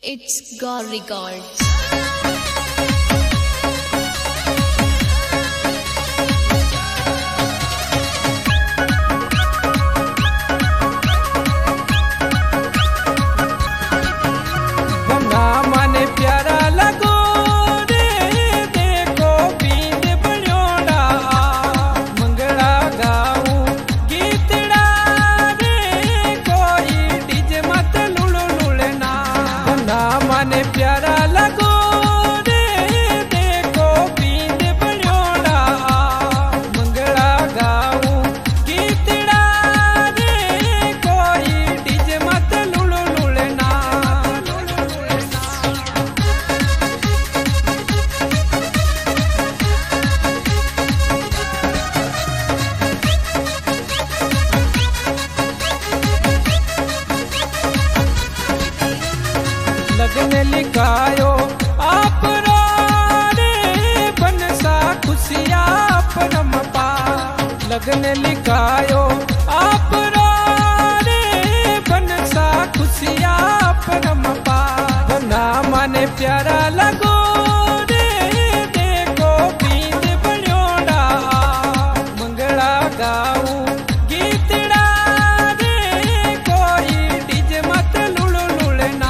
It's God Records. प्यारा लगो रे देखो बींद बड़ोड़ा मंगला गाऊं गीतड़ा रे कोई डीजे मत लुलु लुलना लगने लिखायो आप रे बनसा खुशिया परम पा लगने लिखायो आप रे बनसा खुशिया परम पा बना माने प्यारा लगो रे देखो बींद बड़ोड़ा मंगला गाऊं गीतड़ा रे कोई डीजे मत लुलु लुलना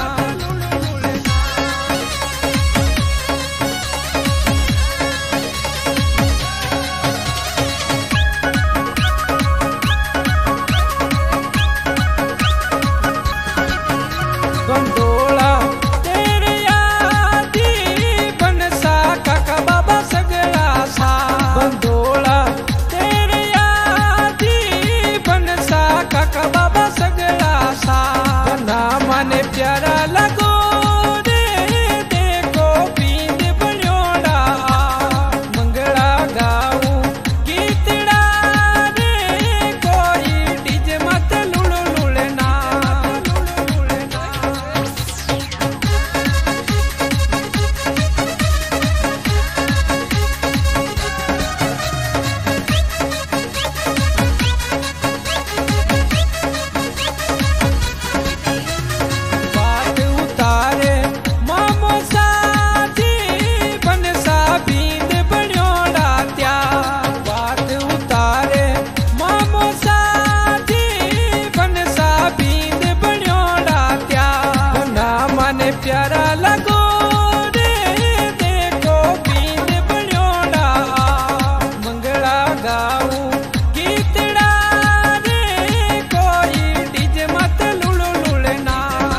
बंदोला तेरे आदि बनसा काका बाबा सगला सा बंदोला तेरे आदि बनसा काका बाबा सगला सा बना माने प्यारा लगो रे देखो बींद बड़ोड़ा मंगला गाऊं गीतड़ा रे कोई डीजे मत लुलु लुलना बात उतारे मामो साथी बनसा बींद बड़ोड़ा त्या बात उतारे मामो साथी बनसा बींद बड़ोड़ा त्या बना माने प्यारा लगो रे देखो बींद बड़ोड़ा मंगला गाऊं गीतड़ा रे कोई डीजे मत लुलु लुलना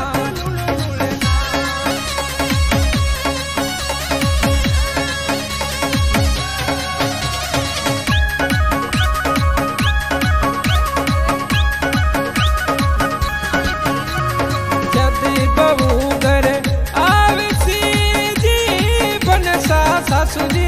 जदी बहू घर आवसी जी बनसा सासू जी